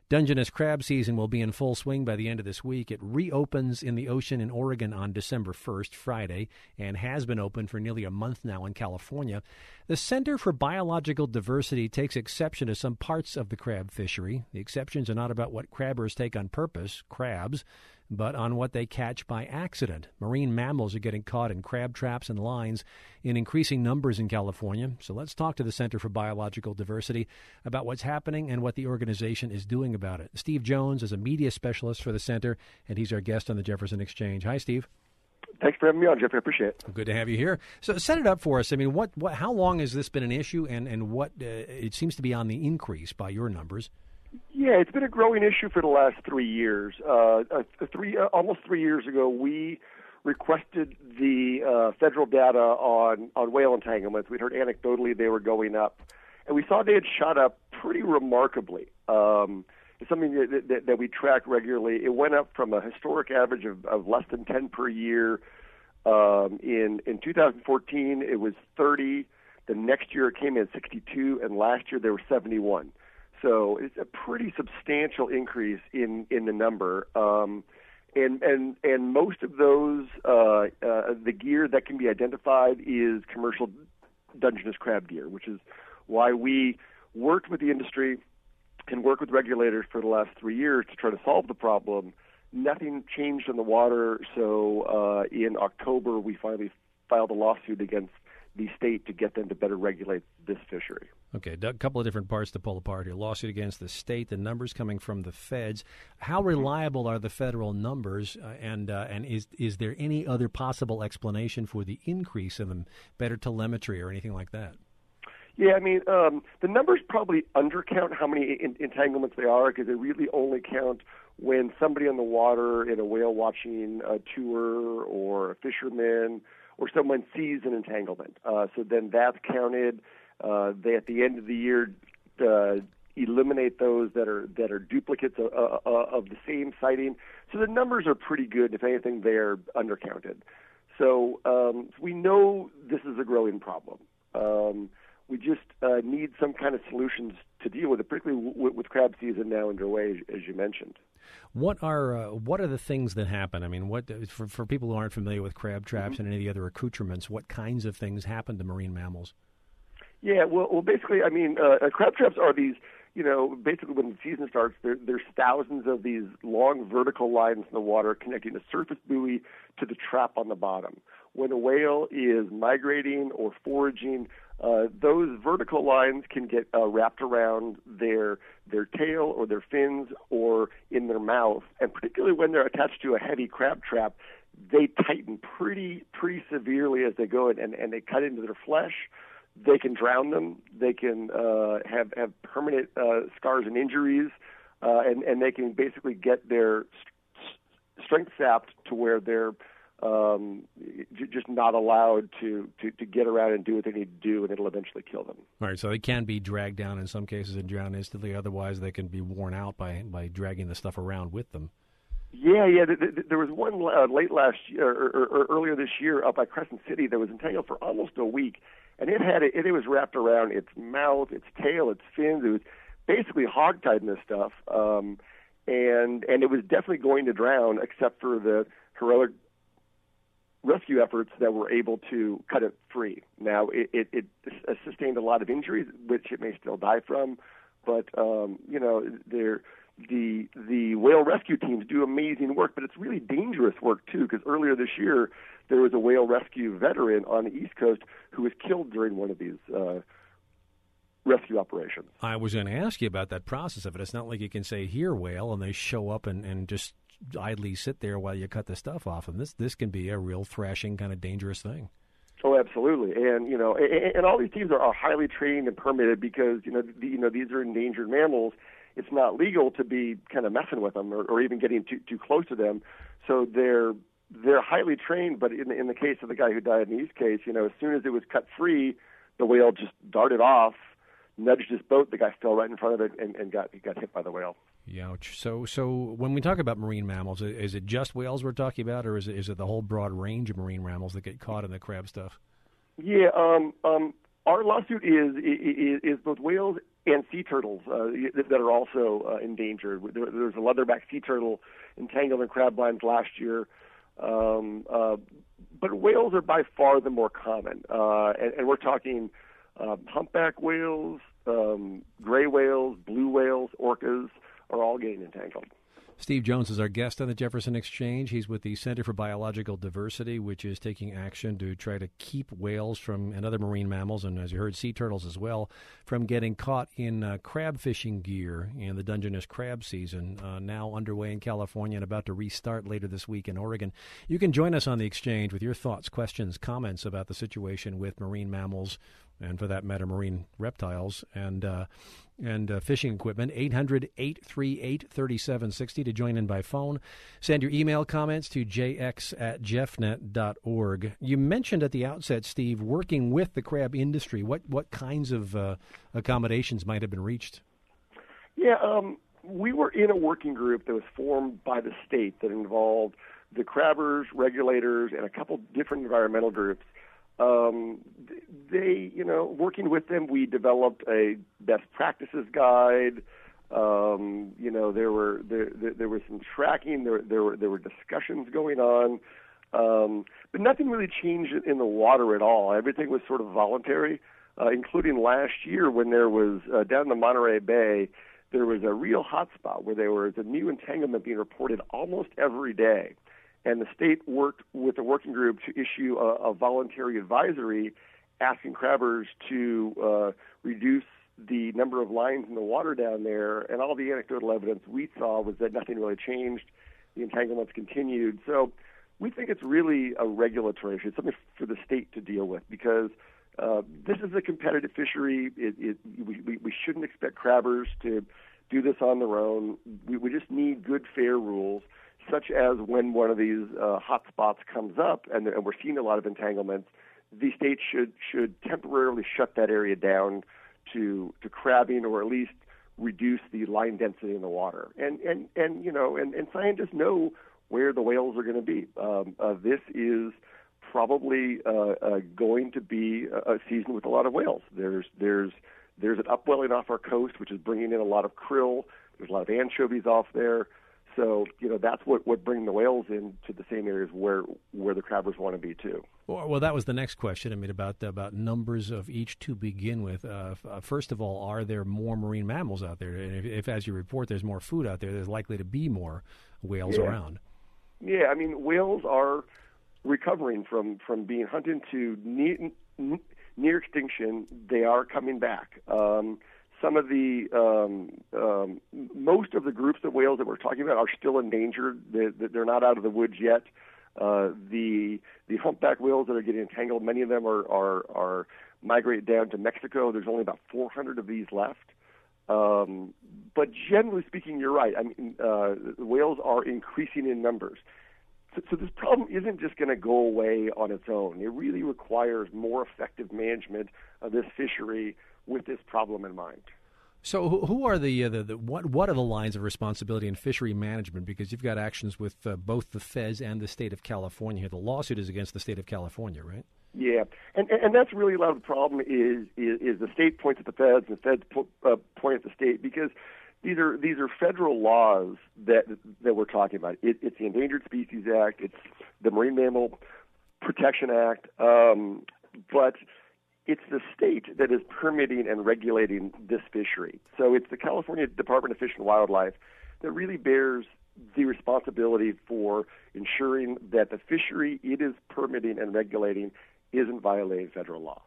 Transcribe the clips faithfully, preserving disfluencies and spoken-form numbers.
Dungeness crab season will be in full swing by the end of this week. It reopens in the ocean in Oregon on December first, Friday, and has been open for nearly a month now in California. The Center for Biological Diversity takes exception to some parts of the crab fishery. The exceptions are not about what crabbers take on purpose, crabs, but on what they catch by accident. Marine mammals are getting caught in crab traps and lines in increasing numbers in California. So let's talk to the Center for Biological Diversity about what's happening and what the organization is doing about it. Steve Jones is a media specialist for the center, and he's our guest on the Jefferson Exchange. Hi, Steve. Thanks for having me on, Jeffrey. I appreciate it. Good to have you here. So set it up for us. I mean, what, what how long has this been an issue, and, and what uh, it seems to be on the increase by your numbers? Yeah, it's been a growing issue for the last three years. Uh, uh, three, uh, almost three years ago, we requested the uh, federal data on, on whale entanglements. We'd heard anecdotally they were going up, and we saw they had shot up pretty remarkably. Um, it's something that, that, that we track regularly. It went up from a historic average of, of less than ten per year. Um, in, in two thousand fourteen, it was thirty. The next year, it came in at sixty-two, and last year there were seventy-one. So it's a pretty substantial increase in, in the number. Um, and, and, and most of those, uh, uh, the gear that can be identified is commercial Dungeness crab gear, which is why we worked with the industry and worked with regulators for the last three years to try to solve the problem. Nothing changed in the water, so uh, in October we finally filed a lawsuit against the state to get them to better regulate this fishery. Okay, a couple of different parts to pull apart here. Lawsuit against the state, the numbers coming from the feds. How reliable are the federal numbers, uh, and uh, and is is there any other possible explanation for the increase in them, better telemetry or anything like that? Yeah, I mean, um, the numbers probably undercount how many in- entanglements there are because they really only count when somebody on the water in a whale watching uh, tour or a fisherman or someone sees an entanglement. Uh, so then that's counted. Uh, they, at the end of the year, uh, eliminate those that are that are duplicates of, uh, of the same sighting. So the numbers are pretty good. If anything, they're undercounted. So um, we know this is a growing problem. Um, we just uh, need some kind of solutions to deal with it, particularly w- with crab season now underway, as you mentioned. What are uh, what are the things that happen? I mean, what for, for people who aren't familiar with crab traps mm-hmm. and any of the other accoutrements, what kinds of things happen to marine mammals? Yeah, well, well, basically, I mean, uh, crab traps are these, you know, basically when the season starts, there, there's thousands of these long vertical lines in the water connecting a surface buoy to the trap on the bottom. When a whale is migrating or foraging, uh, those vertical lines can get uh, wrapped around their their tail or their fins or in their mouth, and particularly when they're attached to a heavy crab trap, they tighten pretty pretty severely as they go, and, and they cut into their flesh. They can drown them. They can uh, have have permanent uh, scars and injuries, uh, and and they can basically get their st- strength sapped to where they're um, j- just not allowed to, to, to get around and do what they need to do, and it'll eventually kill them. All right, so they can be dragged down in some cases and drowned instantly. Otherwise, they can be worn out by by dragging the stuff around with them. Yeah, yeah. Th- th- there was one uh, late last year, or, or, or earlier this year, up by Crescent City that was entangled for almost a week. And it had it, it was wrapped around its mouth, its tail, its fins. It was basically hogtied in this stuff, um, and and it was definitely going to drown, except for the heroic rescue efforts that were able to cut it free. Now it, it, it sustained a lot of injuries, which it may still die from, but um, you know there. The the whale rescue teams do amazing work, but it's really dangerous work too. Because earlier this year, there was a whale rescue veteran on the East Coast who was killed during one of these uh, rescue operations. I was going to ask you about that process of it. It's not like you can say, "Here, whale," and they show up and, and just idly sit there while you cut the stuff off. And this this can be a real thrashing, kind of dangerous thing. Oh, absolutely, and you know, and, and all these teams are, are highly trained and permitted because you know, the, you know, these are endangered mammals. It's not legal to be kind of messing with them or, or even getting too too close to them. So they're they're highly trained. But in the, in the case of the guy who died in the East case, you know, as soon as it was cut free, the whale just darted off, nudged his boat. The guy fell right in front of it and, and got he got hit by the whale. Ouch. So so when we talk about marine mammals, is it just whales we're talking about, or is it is it the whole broad range of marine mammals that get caught in the crab stuff? Yeah. Um. Um. Our lawsuit is is, is both whales and sea turtles uh, that are also uh, endangered. There, there's a leatherback sea turtle entangled in crab lines last year. Um, uh, but whales are by far the more common, uh, and, and we're talking uh, humpback whales, um, gray whales, blue whales, orcas are all getting entangled. Steve Jones is our guest on the Jefferson Exchange. He's with the Center for Biological Diversity, which is taking action to try to keep whales from and other marine mammals, and as you heard, sea turtles as well, from getting caught in uh, crab fishing gear in the Dungeness crab season, uh, now underway in California and about to restart later this week in Oregon. You can join us on the Exchange with your thoughts, questions, comments about the situation with marine mammals, and for that matter, marine reptiles and uh, and uh, fishing equipment. eight hundred, eight three eight, three seven six zero to join in by phone. Send your email comments to j x at jeffnet dot org. You mentioned at the outset, Steve, working with the crab industry. What what kinds of uh, accommodations might have been reached? Yeah, um, we were in a working group that was formed by the state that involved the crabbers, regulators, and a couple different environmental groups. Um, they, you know, working with them, we developed a best practices guide. Um, you know, there were there, there, there was some tracking. There there were there were discussions going on, um, but nothing really changed in the water at all. Everything was sort of voluntary, uh, including last year when there was uh, down in the Monterey Bay, there was a real hot spot where there was a new entanglement being reported almost every day. And the state worked with a working group to issue a, a voluntary advisory asking crabbers to uh, reduce the number of lines in the water down there. And all the anecdotal evidence we saw was that nothing really changed. The entanglements continued. So we think it's really a regulatory issue. It's something for the state to deal with because uh, this is a competitive fishery. It, it, we, we shouldn't expect crabbers to do this on their own. We, we just need good, fair rules, such as when one of these uh, hot spots comes up and, and we're seeing a lot of entanglements, the state should should temporarily shut that area down to to crabbing or at least reduce the line density in the water. And and, and you know, and, and scientists know where the whales are going to be. Um, uh, this is probably uh, uh, going to be a, a season with a lot of whales. There's there's there's an upwelling off our coast, which is bringing in a lot of krill. There's a lot of anchovies off there. So, you know, that's what, what bringing the whales into the same areas where where the crabbers want to be, too. Well, well, that was the next question. I mean, about about numbers of each to begin with. Uh, uh, first of all, are there more marine mammals out there? And if, if, as you report, there's more food out there, there's likely to be more whales yeah. around. Yeah, I mean, whales are recovering from, from being hunted to near, near extinction. They are coming back. Um Some of the, um, um, most of the groups of whales that we're talking about are still endangered. They're, they're not out of the woods yet. Uh, the the humpback whales that are getting entangled, many of them are, are, are migrated down to Mexico. There's only about four hundred of these left. Um, but generally speaking, you're right. I mean, uh, the whales are increasing in numbers. So, so this problem isn't just going to go away on its own. It really requires more effective management of this fishery with this problem in mind. So who are the, uh, the, the what what are the lines of responsibility in fishery management? Because you've got actions with uh, both the feds and the state of California. The lawsuit is against the state of California, right? Yeah, and and that's really a lot of the problem is is, is the state points at the feds and the feds po- uh, point at the state because these are these are federal laws that that we're talking about. It, it's the Endangered Species Act, it's the Marine Mammal Protection Act, um, but it's the state that is permitting and regulating this fishery. So it's the California Department of Fish and Wildlife that really bears the responsibility for ensuring that the fishery it is permitting and regulating isn't violating federal law.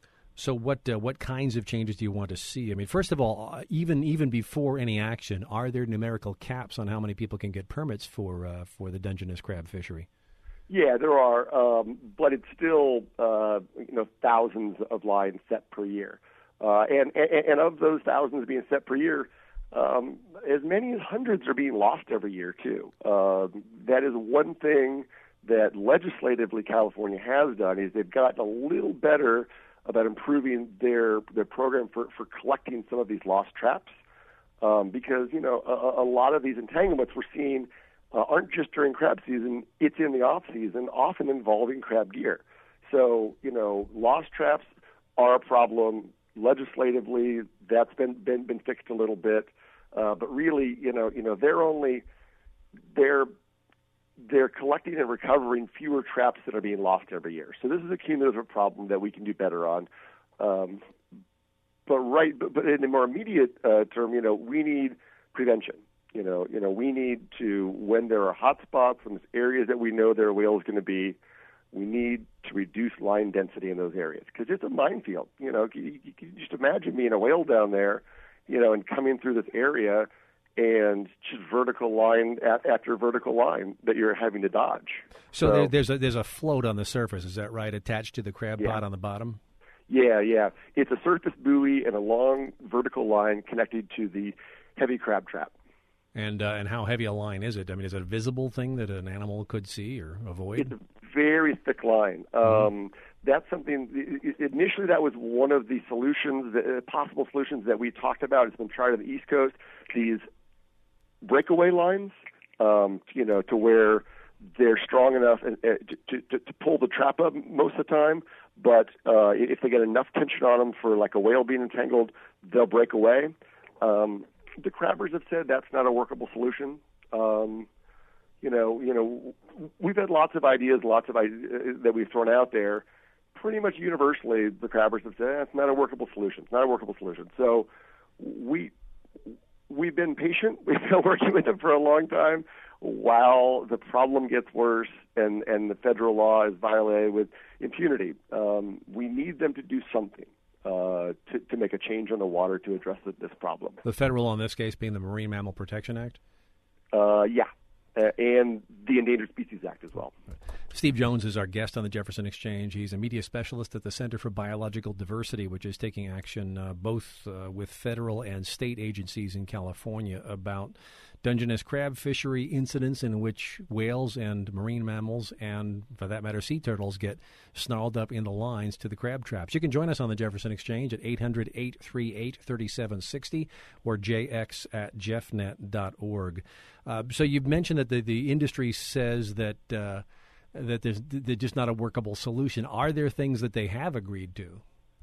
So what uh, what kinds of changes do you want to see? I mean, first of all, uh, even even before any action, are there numerical caps on how many people can get permits for uh, for the Dungeness crab fishery? Yeah, there are, um, but it's still uh, you know thousands of lines set per year, uh, and, and and of those thousands being set per year, um, as many as hundreds are being lost every year too. Uh, that is one thing that legislatively California has done is they've gotten a little better about improving their their program for, for collecting some of these lost traps, um, because you know a, a lot of these entanglements we're seeing. Uh, aren't just during crab season, it's in the off season, often involving crab gear. So, you know, lost traps are a problem. legislatively, that's been been, been fixed a little bit, uh, but really, you know, you know, they're only they're they're collecting and recovering fewer traps that are being lost every year. So this is a cumulative problem that we can do better on. Um, but right, but, but in the more immediate uh, term, you know, we need prevention. You know, you know, we need to, when there are hot spots in areas that we know there are whales going to be, we need to reduce line density in those areas because it's a minefield. You know, you, you can just imagine being a whale down there, you know, and coming through this area and just vertical line after vertical line that you're having to dodge. So, so there, there's a there's a float on the surface, is that right, attached to the crab yeah. pot on the bottom? Yeah, yeah. It's a surface buoy and a long vertical line connected to the heavy crab trap. And uh, and how heavy a line is it? I mean, is it a visible thing that an animal could see or avoid? It's a very thick line. Um, mm-hmm. That's something. Initially, that was one of the solutions, the possible solutions that we talked about. It's been tried on the East Coast. These breakaway lines, um, you know, to where they're strong enough to, to, to pull the trap up most of the time, but uh, if they get enough tension on them for like a whale being entangled, they'll break away. Um, the crabbers have said that's not a workable solution. Um, you know, you know, we've had lots of ideas, lots of ideas that we've thrown out there. Pretty much universally, the crabbers have said eh, it's not a workable solution. It's not a workable solution. So we. We've been patient. We've been working with them for a long time while the problem gets worse and, and the federal law is violated with impunity. Um, we need them to do something uh, to, to make a change on the water to address this problem. The federal law in this case being the Marine Mammal Protection Act? Uh, yeah, uh, and the Endangered Species Act as well. Steve Jones is our guest on the Jefferson Exchange. He's a media specialist at the Center for Biological Diversity, which is taking action uh, both uh, with federal and state agencies in California about Dungeness crab fishery incidents in which whales and marine mammals and, for that matter, sea turtles get snarled up in the lines to the crab traps. You can join us on the Jefferson Exchange at eight hundred, eight three eight, three seven six zero or j x at jeffnet dot org. Uh, so you've mentioned that the, the industry says that uh, that there's, there's just not a workable solution. Are there things that they have agreed to?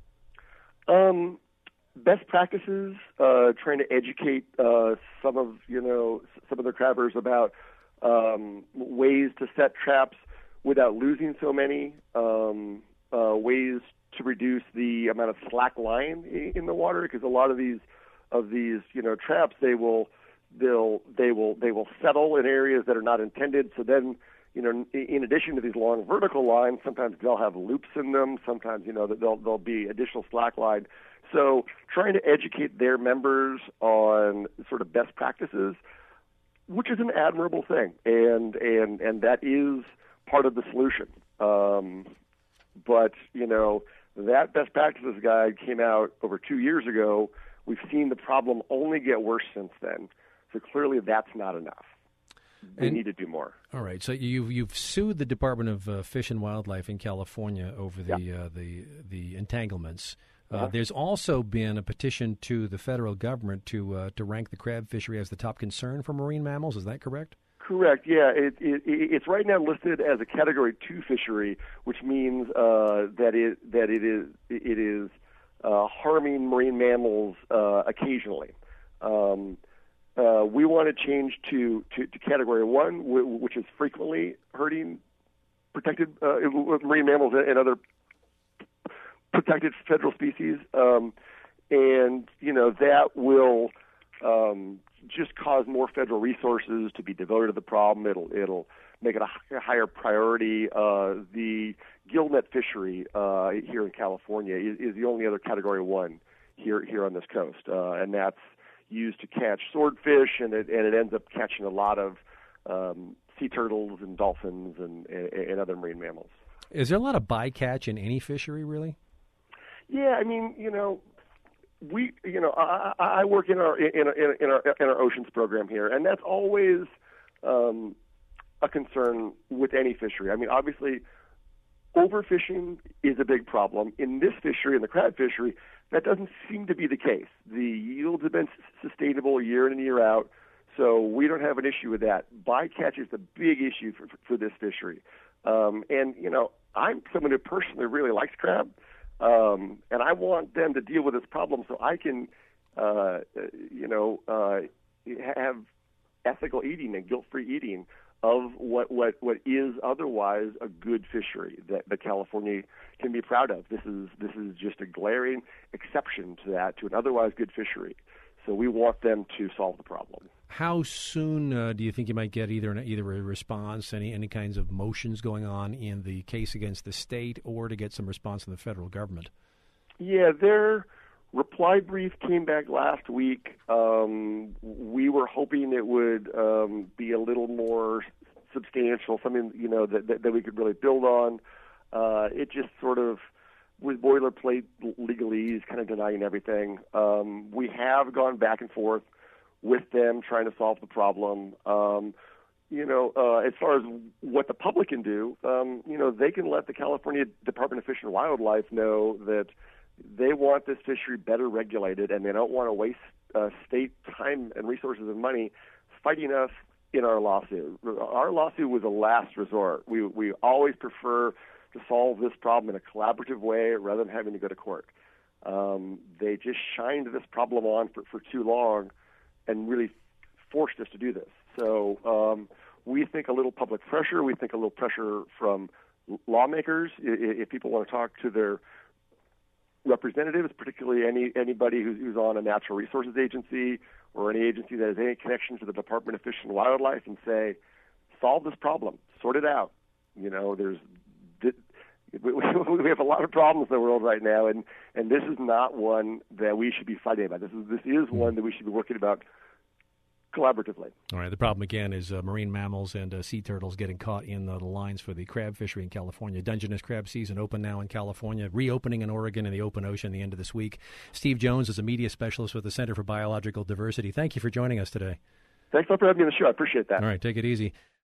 Um, best practices, uh, trying to educate uh, some of, you know, some of the crabbers about um, ways to set traps without losing so many, um, uh, ways to reduce the amount of slack line in the water, because a lot of these of these, you know, traps, they will they'll they will they will settle in areas that are not intended. So then, you know, in addition to these long vertical lines, sometimes they'll have loops in them. Sometimes, you know, there'll, there'll be additional slack line. So trying to educate their members on sort of best practices, which is an admirable thing, and and and that is part of the solution. Um, but, you know, that best practices guide came out over two years ago. We've seen the problem only get worse since then. So clearly that's not enough. We and, need to do more. All right. So you've you've sued the Department of uh, Fish and Wildlife in California over the yeah. uh, the the entanglements. Uh, uh-huh. There's also been a petition to the federal government to uh, to rank the crab fishery as the top concern for marine mammals. Is that correct? Correct. Yeah. It, it, it's right now listed as a Category Two fishery, which means uh, that it that it is it is uh, harming marine mammals uh, occasionally. Um, Uh, we want to change to, to, to Category One, w- which is frequently hurting protected uh, marine mammals and other protected federal species, um, and you know that will um, just cause more federal resources to be devoted to the problem. It'll it'll make it a higher priority. Uh, the gillnet fishery uh, here in California is, is the only other Category One here here on this coast, uh, and that's used to catch swordfish, and it and it ends up catching a lot of um, sea turtles and dolphins and, and, and other marine mammals. Is there a lot of bycatch in any fishery, really? Yeah, I mean, you know, we, you know, I, I work in our in, in, in our in our oceans program here, and that's always um, a concern with any fishery. I mean, obviously, overfishing is a big problem in this fishery, in the crab fishery. That doesn't seem to be the case. The yields have been sustainable year in and year out, so we don't have an issue with that. Bycatch is the big issue for, for this fishery. Um, and, you know, I'm someone who personally really likes crab. Um, and I want them to deal with this problem so I can, uh, you know, uh, have ethical eating and guilt-free eating of what, what, what is otherwise a good fishery that, that California can be proud of. This is this is just a glaring exception to that, to an otherwise good fishery. So we want them to solve the problem. How soon uh, do you think you might get either an, either a response, any any kinds of motions going on in the case against the state, or to get some response from the federal government? Yeah, their reply brief came back last week. Um, we were hoping it would um, be a little more substantial, something you know that, that, that we could really build on. Uh, it just sort of with boilerplate legalese, kind of denying everything. Um, we have gone back and forth with them trying to solve the problem. Um, you know, uh, as far as what the public can do, um, you know, they can let the California Department of Fish and Wildlife know that they want this fishery better regulated, and they don't want to waste uh, state time and resources and money fighting us in our lawsuit. Our lawsuit was a last resort. We we always prefer to solve this problem in a collaborative way rather than having to go to court. Um, they just shined this problem on for, for too long and really forced us to do this. So um, we think a little public pressure, we think a little pressure from lawmakers, if, if people want to talk to their representatives, particularly any anybody who's, who's on a natural resources agency or any agency that has any connection to the Department of Fish and Wildlife, and say, solve this problem, sort it out. You know, there's we have a lot of problems in the world right now, and, and this is not one that we should be fighting about. This is this is one that we should be working about collaboratively. All right. The problem, again, is uh, marine mammals and uh, sea turtles getting caught in uh, the lines for the crab fishery in California. Dungeness crab season open now in California, reopening in Oregon in the open ocean the end of this week. Steve Jones is a media specialist with the Center for Biological Diversity. Thank you for joining us today. Thanks for having me on the show. I appreciate that. All right. Take it easy.